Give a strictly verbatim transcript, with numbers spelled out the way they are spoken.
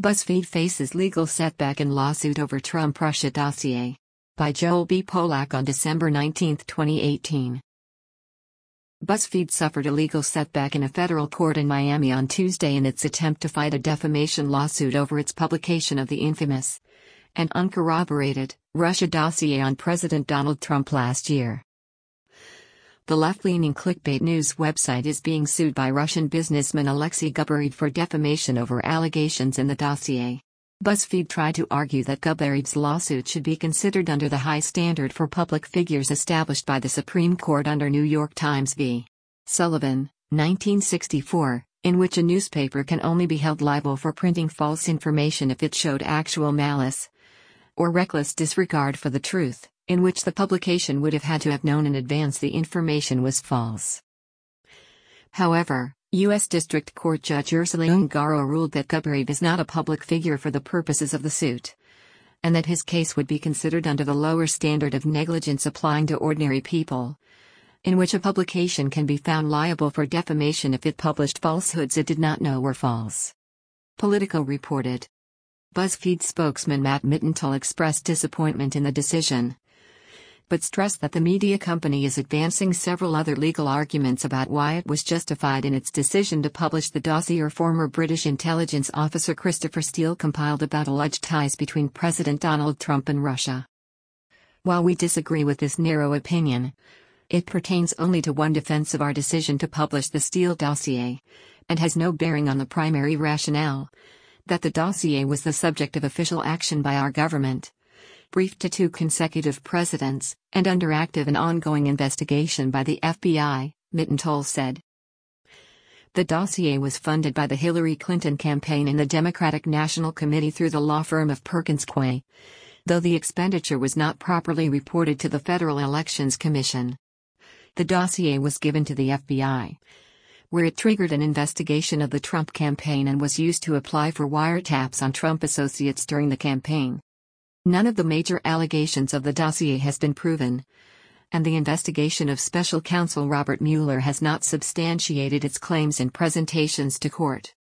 BuzzFeed faces legal setback in lawsuit over Trump-Russia dossier. By Joel B. Polak on December nineteenth, twenty eighteen. BuzzFeed suffered a legal setback in a federal court in Miami on Tuesday in its attempt to fight a defamation lawsuit over its publication of the infamous and uncorroborated Russia dossier on President Donald Trump last year. The left-leaning clickbait news website is being sued by Russian businessman Alexei Gubarev for defamation over allegations in the dossier. BuzzFeed tried to argue that Gubarev's lawsuit should be considered under the high standard for public figures established by the Supreme Court under New York Times v. Sullivan, nineteen sixty-four, in which a newspaper can only be held liable for printing false information if it showed actual malice or reckless disregard for the truth, in which the publication would have had to have known in advance the information was false. However, U S District Court Judge Ursula Ungaro ruled that Gubarev is not a public figure for the purposes of the suit, and that his case would be considered under the lower standard of negligence applying to ordinary people, in which a publication can be found liable for defamation if it published falsehoods it did not know were false. Politico reported. BuzzFeed spokesman Matt Mittenthal expressed disappointment in the decision, but stressed that the media company is advancing several other legal arguments about why it was justified in its decision to publish the dossier former British intelligence officer Christopher Steele compiled about alleged ties between President Donald Trump and Russia. While we disagree with this narrow opinion, it pertains only to one defense of our decision to publish the Steele dossier, and has no bearing on the primary rationale that the dossier was the subject of official action by our government, briefed to two consecutive presidents, and under active and ongoing investigation by the F B I, Mittenthal said. The dossier was funded by the Hillary Clinton campaign and the Democratic National Committee through the law firm of Perkins Coie, though the expenditure was not properly reported to the Federal Elections Commission. The dossier was given to the F B I, where it triggered an investigation of the Trump campaign and was used to apply for wiretaps on Trump associates during the campaign. None of the major allegations of the dossier has been proven, and the investigation of special counsel Robert Mueller has not substantiated its claims in presentations to court.